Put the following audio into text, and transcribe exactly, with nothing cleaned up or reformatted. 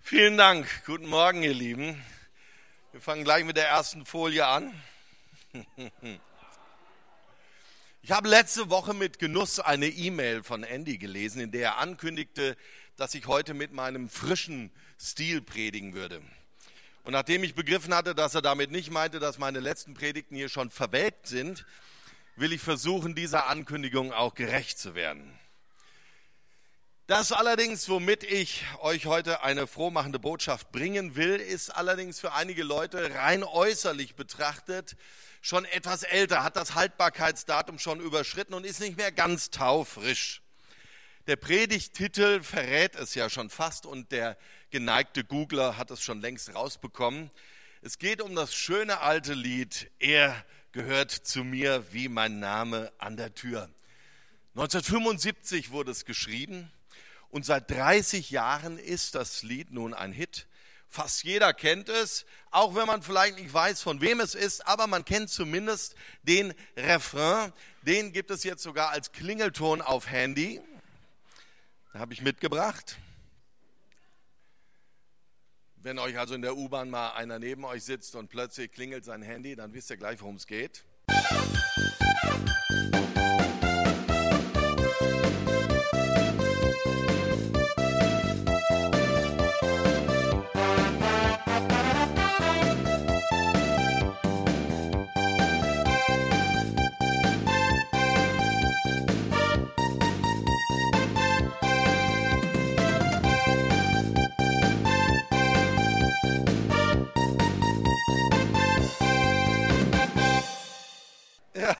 Vielen Dank. Guten Morgen, ihr Lieben. Wir fangen gleich mit der ersten Folie an. Ich habe letzte Woche mit Genuss eine E-Mail von Andy gelesen, in der er ankündigte, dass ich heute mit meinem frischen Stil predigen würde. Und nachdem ich begriffen hatte, dass er damit nicht meinte, dass meine letzten Predigten hier schon verwelkt sind, will ich versuchen, dieser Ankündigung auch gerecht zu werden. Das allerdings, womit ich euch heute eine frohmachende Botschaft bringen will, ist allerdings für einige Leute rein äußerlich betrachtet schon etwas älter, hat das Haltbarkeitsdatum schon überschritten und ist nicht mehr ganz taufrisch. Der Predigttitel verrät es ja schon fast und der geneigte Googler hat es schon längst rausbekommen. Es geht um das schöne alte Lied, er gehört zu mir wie mein Name an der Tür. neunzehnhundertfünfundsiebzig wurde es geschrieben. Und seit dreißig Jahren ist das Lied nun ein Hit. Fast jeder kennt es, auch wenn man vielleicht nicht weiß, von wem es ist, aber man kennt zumindest den Refrain. Den gibt es jetzt sogar als Klingelton auf Handy. Da habe ich mitgebracht. Wenn euch also in der U-Bahn mal einer neben euch sitzt und plötzlich klingelt sein Handy, dann wisst ihr gleich, worum es geht.